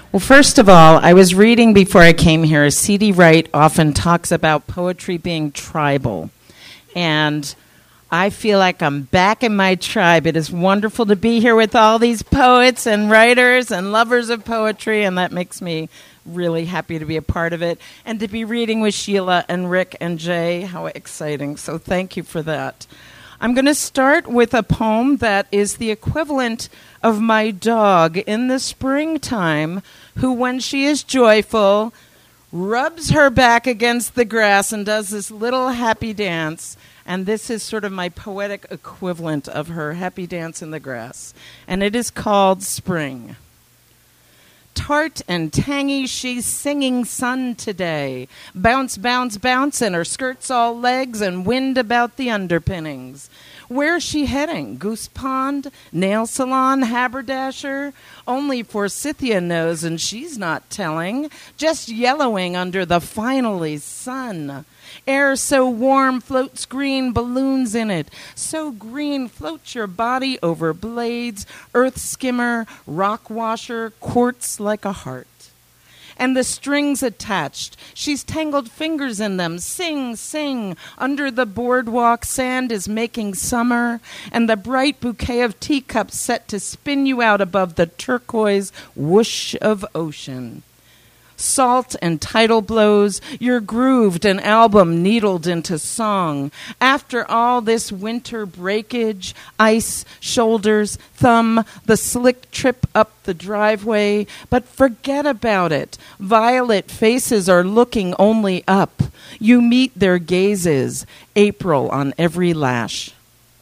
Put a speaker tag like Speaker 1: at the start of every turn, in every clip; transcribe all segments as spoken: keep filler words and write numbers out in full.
Speaker 1: Well, first of all, I was reading before I came here, C D Wright often talks about poetry being tribal. And I feel like I'm back in my tribe. It is wonderful to be here with all these poets and writers and lovers of poetry, and that makes me really happy to be a part of it. And to be reading with Sheila and Rick and Jay, how exciting. So thank you for that. I'm going to start with a poem that is the equivalent of my dog in the springtime, who, when she is joyful, rubs her back against the grass and does this little happy dance. And this is sort of my poetic equivalent of her happy dance in the grass. And it is called Spring. Tart and tangy, she's singing sun today. Bounce, bounce, bounce, and her skirt's all legs and wind about the underpinnings. Where's she heading? Goose Pond? Nail salon? Haberdasher? Only Forsythia knows, and she's not telling. Just yellowing under the finally sun. Air so warm floats green balloons in it. So green floats your body over blades, earth skimmer, rock washer, quartz like a heart. And the strings attached, she's tangled fingers in them. Sing, sing, under the boardwalk sand is making summer, and the bright bouquet of teacups set to spin you out above the turquoise whoosh of ocean. Salt and tidal blows, you're grooved, an album needled into song. After all this winter breakage, ice, shoulders, thumb, the slick trip up the driveway, but forget about it. Violet faces are looking only up. You meet their gazes, April on every lash.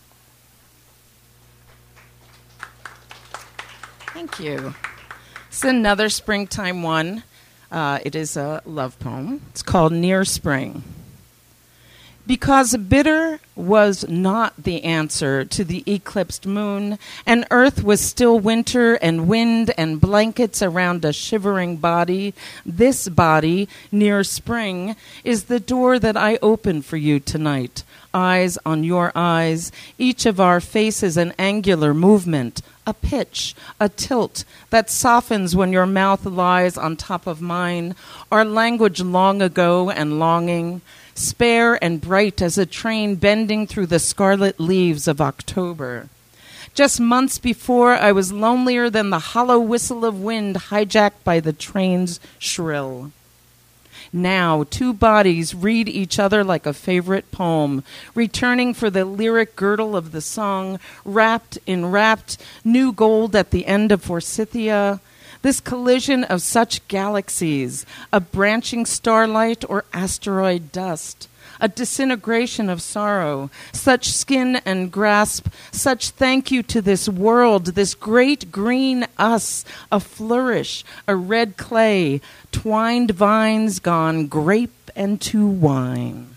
Speaker 1: Thank you. It's another springtime one. Uh, it is a love poem. It's called Near Spring. Because bitter was not the answer to the eclipsed moon, and earth was still winter and wind and blankets around a shivering body, this body, near spring, is the door that I open for you tonight. Eyes on your eyes, each of our faces an angular movement, a pitch, a tilt that softens when your mouth lies on top of mine, our language long ago and longing, spare and bright as a train bending through the scarlet leaves of October. Just months before, I was lonelier than the hollow whistle of wind hijacked by the train's shrill. Now, two bodies read each other like a favorite poem, returning for the lyric girdle of the song, wrapped in wrapped new gold at the end of Forsythia. This collision of such galaxies, a branching starlight or asteroid dust, a disintegration of sorrow, such skin and grasp, such thank you to this world, this great green us, a flourish, a red clay, twined vines gone grape and to wine.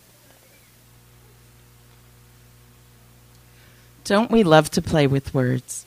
Speaker 1: Don't we love to play with words?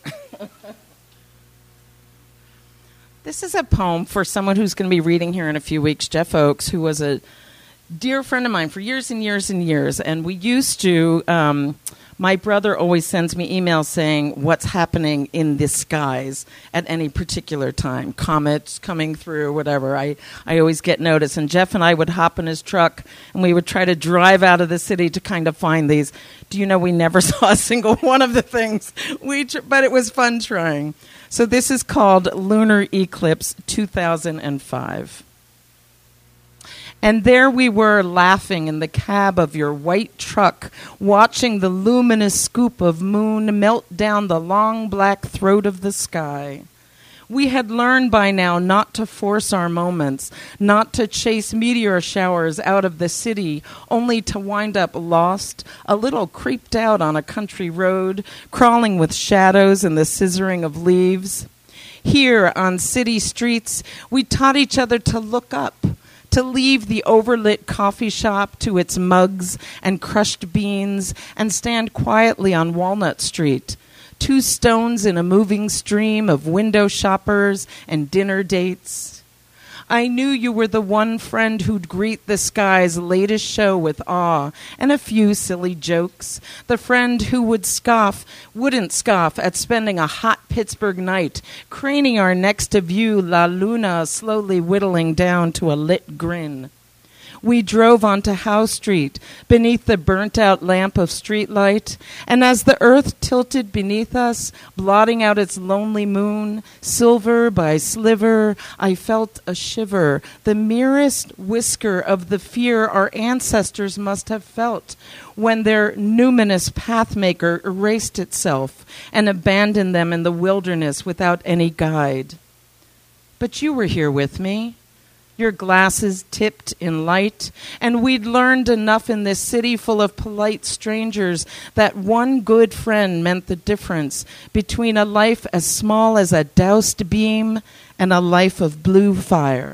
Speaker 1: This is a poem for someone who's going to be reading here in a few weeks, Jeff Oakes, who was a dear friend of mine for years and years and years. And we used to, um, my brother always sends me emails saying what's happening in the skies at any particular time. Comets coming through, whatever. I, I always get notice. And Jeff and I would hop in his truck and we would try to drive out of the city to kind of find these. Do you know we never saw a single one of the things? We tr- but it was fun trying. So this is called Lunar Eclipse two thousand five. And there we were laughing in the cab of your white truck, watching the luminous scoop of moon melt down the long black throat of the sky. We had learned by now not to force our moments, not to chase meteor showers out of the city, only to wind up lost, a little creeped out on a country road, crawling with shadows and the scissoring of leaves. Here on city streets, we taught each other to look up, to leave the overlit coffee shop to its mugs and crushed beans and stand quietly on Walnut Street, two stones in a moving stream of window shoppers and dinner dates. I knew you were the one friend who'd greet the sky's latest show with awe and a few silly jokes. The friend who would scoff, wouldn't scoff at spending a hot Pittsburgh night, craning our necks to view La Luna slowly whittling down to a lit grin. We drove onto Howe Street, beneath the burnt-out lamp of streetlight, and as the earth tilted beneath us, blotting out its lonely moon, silver by sliver, I felt a shiver, the merest whisker of the fear our ancestors must have felt when their numinous pathmaker erased itself and abandoned them in the wilderness without any guide. But you were here with me, your glasses tipped in light, and we'd learned enough in this city full of polite strangers that one good friend meant the difference between a life as small as a doused beam and a life of blue fire.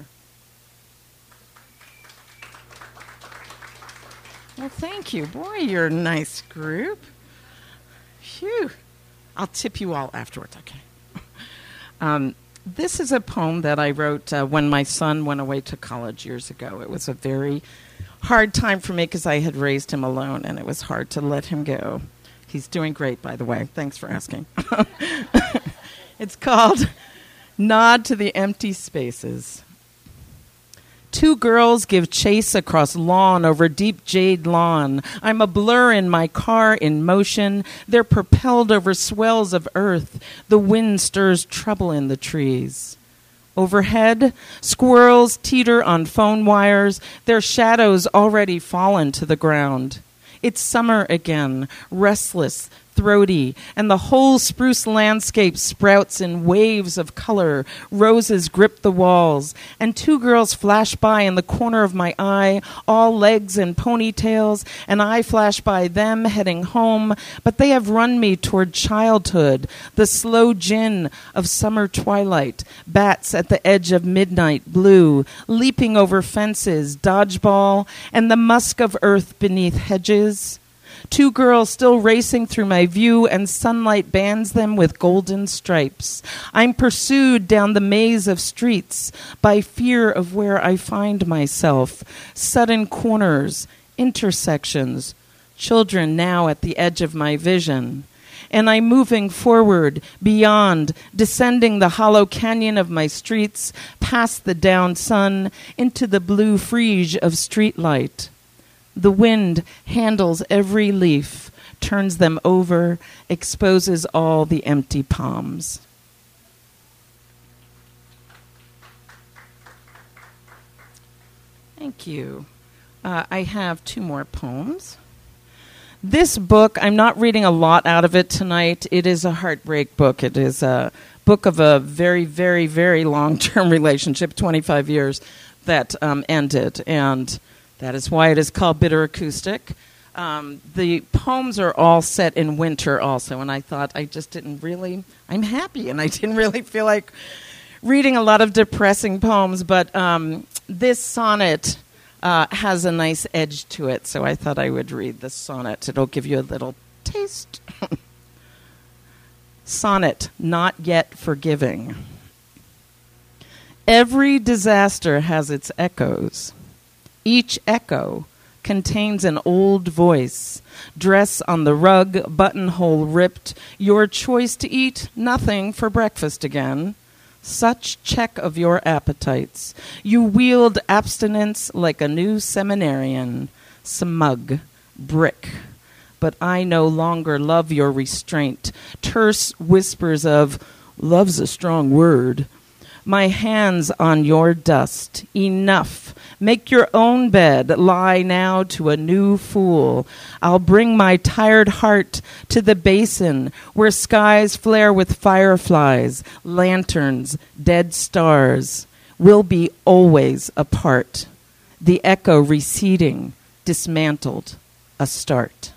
Speaker 1: Well, thank you. Boy, you're a nice group. Phew. I'll tip you all afterwards, okay? um, This is a poem that I wrote uh, when my son went away to college years ago. It was a very hard time for me because I had raised him alone, and it was hard to let him go. He's doing great, by the way. Thanks for asking. It's called Nod to the Empty Spaces. Two girls give chase across lawn over deep jade lawn. I'm a blur in my car in motion. They're propelled over swells of earth. The wind stirs trouble in the trees. Overhead, squirrels teeter on phone wires, their shadows already fallen to the ground. It's summer again, restless, throaty, and the whole spruce landscape sprouts in waves of color. Roses grip the walls, and two girls flash by in the corner of my eye, all legs and ponytails, and I flash by them heading home, but they have run me toward childhood, the slow gin of summer twilight, bats at the edge of midnight blue, leaping over fences, dodgeball, and the musk of earth beneath hedges. Two girls still racing through my view, and sunlight bands them with golden stripes. I'm pursued down the maze of streets by fear of where I find myself. Sudden corners, intersections, children now at the edge of my vision. And I'm moving forward, beyond, descending the hollow canyon of my streets, past the down sun, into the blue frieze of streetlight. The wind handles every leaf, turns them over, exposes all the empty palms. Thank you. Uh, I have two more poems. This book, I'm not reading a lot out of it tonight. It is a heartbreak book. It is a book of a very, very, very long-term relationship, twenty-five years, that um, ended. And that is why it is called Bitter Acoustic. Um, the poems are all set in winter also, and I thought I just didn't really, I'm happy, and I didn't really feel like reading a lot of depressing poems, but um, this sonnet uh, has a nice edge to it, so I thought I would read the sonnet. It'll give you a little taste. Sonnet, Not Yet Forgiving. Every disaster has its echoes. Each echo contains an old voice. Dress on the rug, buttonhole ripped. Your choice to eat nothing for breakfast again. Such check of your appetites. You wield abstinence like a new seminarian. Smug, brick. But I no longer love your restraint. Terse whispers of, love's a strong word. My hands on your dust. Enough. Make your own bed. Lie now to a new fool. I'll bring my tired heart to the basin where skies flare with fireflies, lanterns, dead stars. We'll be always apart. The echo receding, dismantled, a start.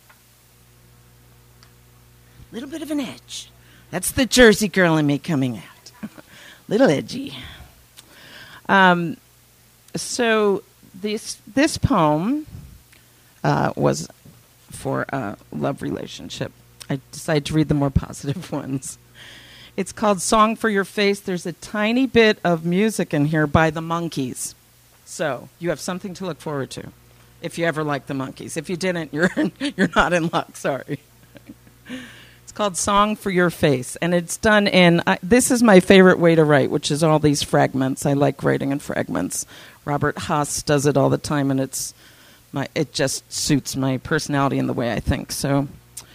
Speaker 1: Little bit of an edge. That's the Jersey girl in me coming out. Little edgy. Um, so this this poem uh, was for a love relationship. I decided to read the more positive ones. It's called Song for Your Face. There's a tiny bit of music in here by the Monkees. So you have something to look forward to if you ever liked the Monkees. If you didn't, you're you're not in luck. Sorry. It's called Song for Your Face, and it's done in, uh, this is my favorite way to write, which is all these fragments. I like writing in fragments. Robert Haas does it all the time, and it's my it just suits my personality and the way I think. So,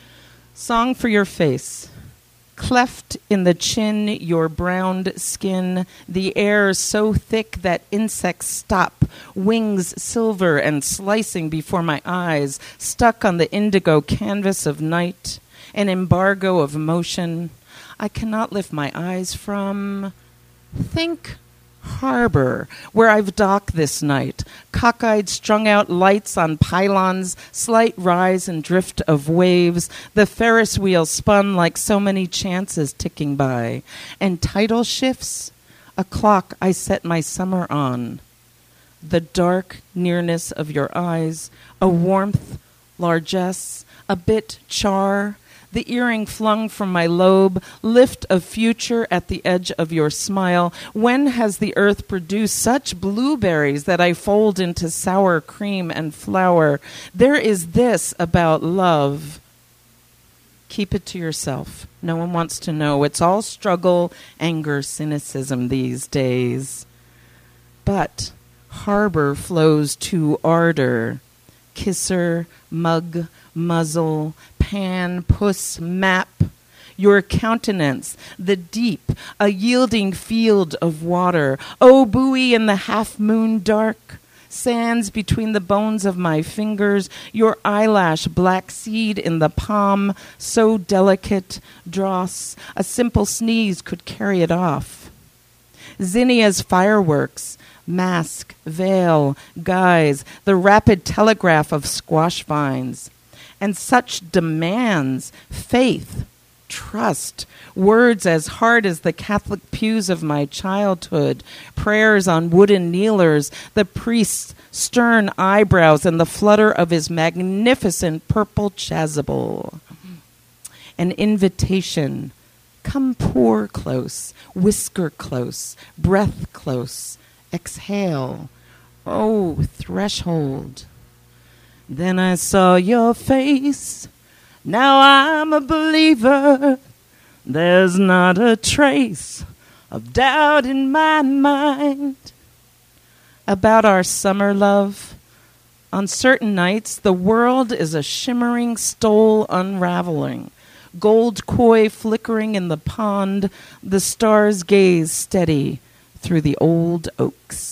Speaker 1: Song for Your Face. Cleft in the chin, your browned skin, the air so thick that insects stop, wings silver and slicing before my eyes, stuck on the indigo canvas of night, an embargo of motion. I cannot lift my eyes from, think, harbor, where I've docked this night, cockeyed strung out lights on pylons, slight rise and drift of waves, the Ferris wheel spun like so many chances ticking by, and tidal shifts, a clock I set my summer on. The dark nearness of your eyes, a warmth, largesse, a bit char, the earring flung from my lobe, lift of future at the edge of your smile. When has the earth produced such blueberries that I fold into sour cream and flour? There is this about love. Keep it to yourself. No one wants to know. It's all struggle, anger, cynicism these days. But harbor flows to ardor. Kisser, mug, muzzle, pan, puss, map, your countenance, the deep, a yielding field of water, oh, buoy in the half-moon dark, sands between the bones of my fingers, your eyelash, black seed in the palm, so delicate, dross, a simple sneeze could carry it off. Zinnia's fireworks, mask, veil, guise, the rapid telegraph of squash vines. And such demands, faith, trust, words as hard as the Catholic pews of my childhood, prayers on wooden kneelers, the priest's stern eyebrows, and the flutter of his magnificent purple chasuble. An invitation, come pour close, whisker close, breath close, exhale, oh, threshold. Then I saw your face, now I'm a believer. There's not a trace of doubt in my mind about our summer love. On certain nights, the world is a shimmering stole unraveling, gold koi flickering in the pond, the stars gaze steady through the old oaks.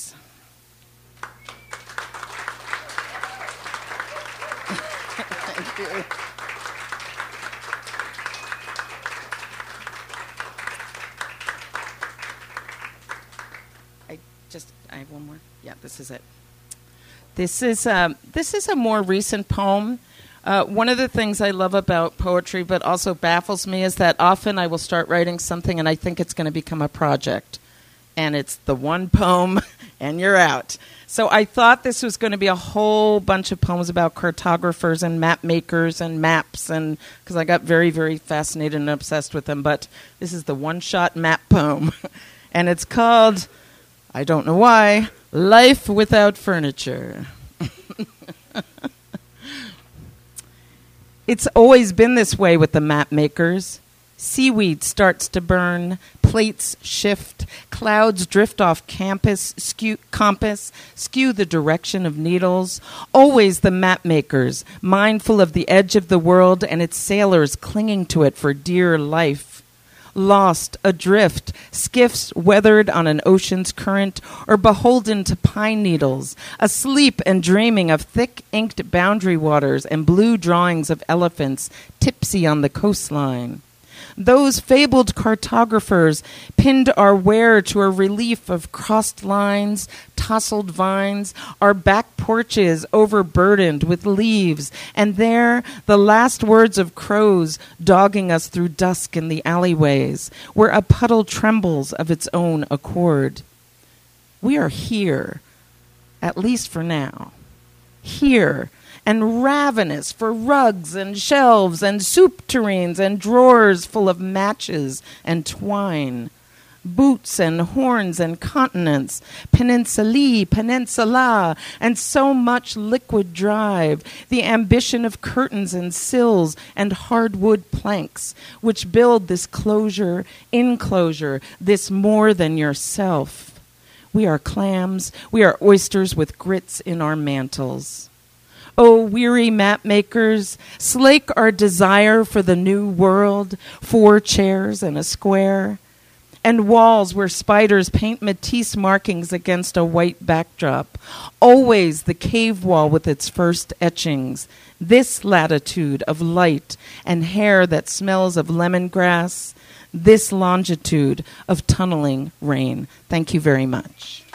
Speaker 1: I just, I have one more. Yeah, this is it. This is um, this is a more recent poem. Uh, one of the things I love about poetry, but also baffles me, is that often I will start writing something and I think it's going to become a project. And it's the one poem and you're out. So I thought this was going to be a whole bunch of poems about cartographers and map makers and maps, and because I got very, very fascinated and obsessed with them. But this is the one-shot map poem. And it's called, I don't know why, Life Without Furniture. It's always been this way with the map makers. Seaweed starts to burn, plates shift, clouds drift off campus, skew, compass, skew the direction of needles. Always the map makers, mindful of the edge of the world and its sailors clinging to it for dear life. Lost, adrift, skiffs weathered on an ocean's current, or beholden to pine needles, asleep and dreaming of thick inked boundary waters and blue drawings of elephants tipsy on the coastline. Those fabled cartographers pinned our wear to a relief of crossed lines, tousled vines, our back porches overburdened with leaves, and there the last words of crows dogging us through dusk in the alleyways, where a puddle trembles of its own accord. We are here, at least for now. Here, and ravenous for rugs and shelves and soup tureens and drawers full of matches and twine. Boots and horns and continents, peninsulae, peninsula, and so much liquid drive, the ambition of curtains and sills and hardwood planks, which build this closure, enclosure, this more than yourself. We are clams, we are oysters with grits in our mantles. O weary map makers, slake our desire for the new world, four chairs and a square, and walls where spiders paint Matisse markings against a white backdrop. Always the cave wall with its first etchings. This latitude of light and hair that smells of lemongrass. This longitude of tunneling rain. Thank you very much.